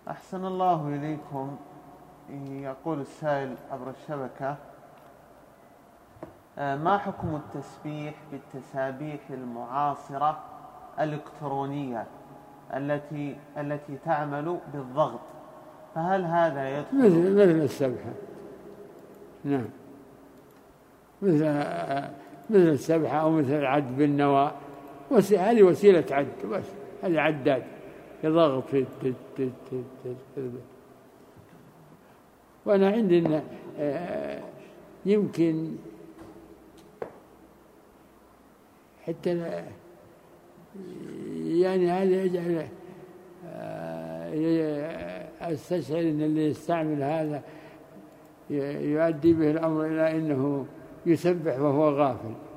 أحسن الله إليكم. يقول السائل عبر الشبكة: ما حكم التسبيح بالتسابيح المعاصرة الإلكترونية التي تعمل بالضغط، فهل هذا يدخل؟ مثل السبحة. نعم، مثل السبحة أو مثل العد بالنواة. هذه وسيلة عد، بس هذه عداد يضغط في وأنا عندي يمكن حتى يعني هذا يجعل أستشعر أن اللي يستعمل هذا يؤدي به الأمر إلى أنه يسبح وهو غافل.